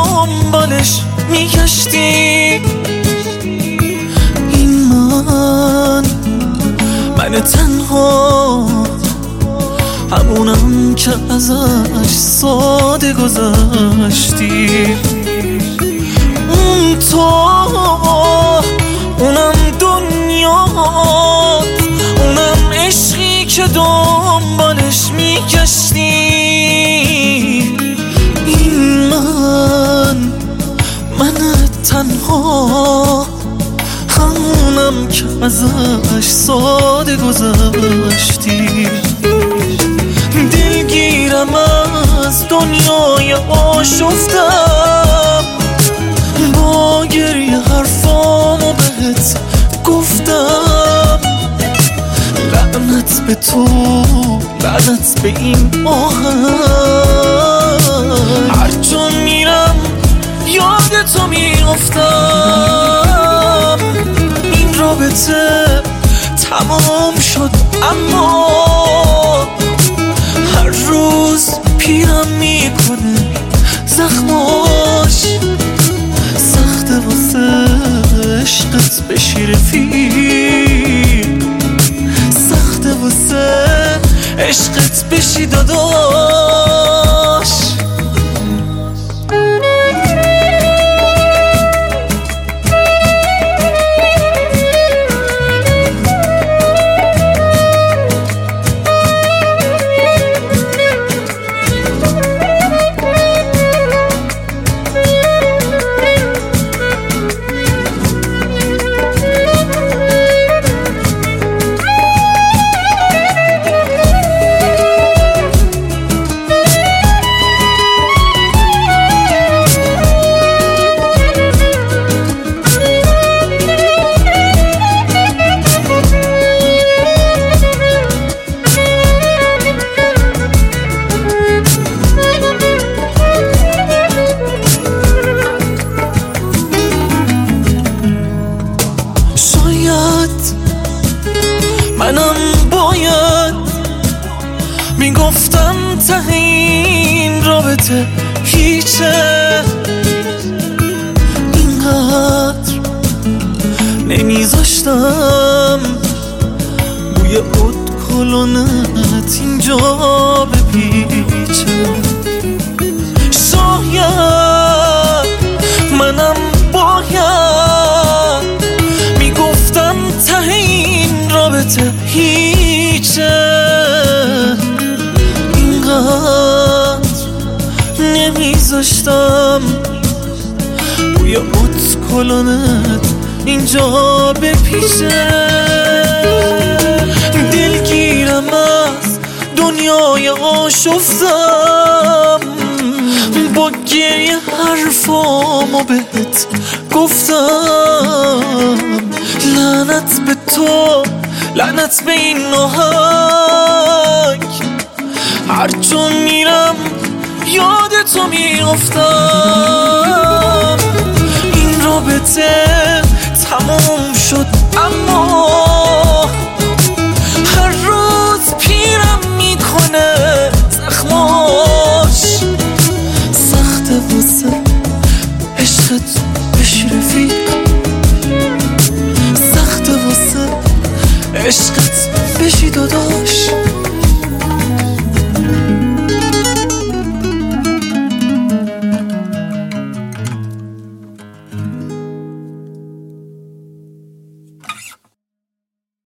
دنبالش میگشتی. این من تنها، همونم که ازش ساده گذشتی. اون تو، اونم دنیات، اونم عشقی که دنبالش میگشتی. این من تنها، همونم که ازش ساده گذشتی. دلگیرم از دنیای آشفتم، با گریه حرفامو بهت گفتم. لعنت به تو، لعنت به این آهنگ، هر جا میرم یاد تو میافتم. این رابطه تمام شد اما هر روز پیرم میکنه زخماش. سخته واسه عشقت بشی رفیق، سخته واسه عشقت بشی داداش. منم باید میگفتم ته این رابطه هیچه، اینقدر نمیذاشتم بوی ادکلونت اینجا بپیچه. شاید منم باید میگفتم ته این رابطه هیچه، اینقدر نمیذاشتم بوی ادکلونت اینجا بپیچه. دلگیرم از دنیای آشفتم، با گریه حرفامو بهت گفتم. لعنت به تو، لعنت به این آهنگ، هر جا میرم یاد تو میافتم. این رابطه تموم شد اما هر روز پیرم میکنه زخماش. سخته واسه عشقت بشی رفیق، سخته واسه عشقت بشی داداش.